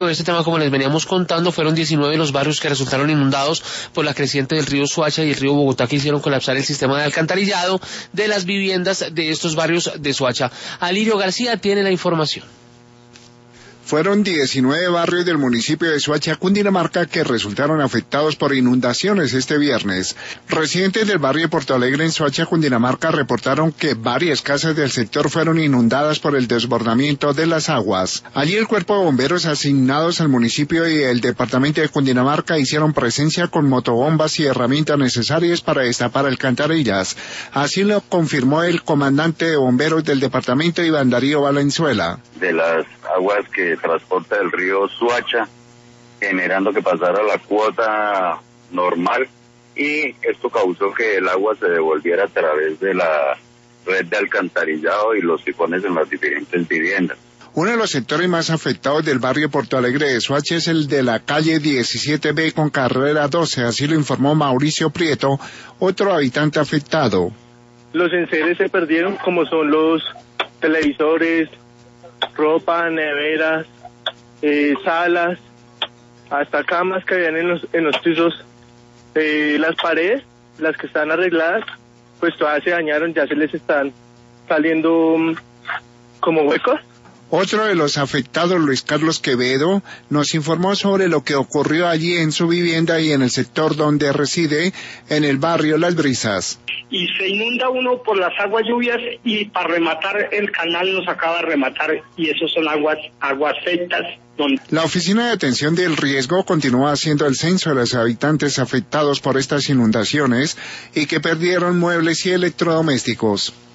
Este tema, como les veníamos contando, fueron 19 los barrios que resultaron inundados por la creciente del río Soacha y el río Bogotá, que hicieron colapsar el sistema de alcantarillado de las viviendas de estos barrios de Soacha. Alirio García tiene la información. Fueron 19 barrios del municipio de Soacha, Cundinamarca, que resultaron afectados por inundaciones este viernes. Residentes del barrio Porto Alegre en Soacha, Cundinamarca, reportaron que varias casas del sector fueron inundadas por el desbordamiento de las aguas. Allí el cuerpo de bomberos asignados al municipio y el departamento de Cundinamarca hicieron presencia con motobombas y herramientas necesarias para destapar alcantarillas. Así lo confirmó el comandante de bomberos del departamento, Iván Darío Valenzuela. De las aguas que transporta el río Soacha, generando que pasara la cuota normal, y esto causó que el agua se devolviera a través de la red de alcantarillado y los sifones en las diferentes viviendas. Uno de los sectores más afectados del barrio Porto Alegre de Soacha es el de la calle 17B con carrera 12, así lo informó Mauricio Prieto, otro habitante afectado. Los enseres se perdieron, como son los televisores, ropa, neveras, salas, hasta camas que habían en los pisos. Las paredes, las que están arregladas, pues todas se dañaron, ya se les están saliendo como huecos. Otro de los afectados, Luis Carlos Quevedo, nos informó sobre lo que ocurrió allí en su vivienda y en el sector donde reside, en el barrio Las Brisas. Y se inunda uno por las aguas lluvias, y para rematar el canal nos acaba de rematar, y esos son aguas secas. La Oficina de Atención del Riesgo continúa haciendo el censo de los habitantes afectados por estas inundaciones y que perdieron muebles y electrodomésticos.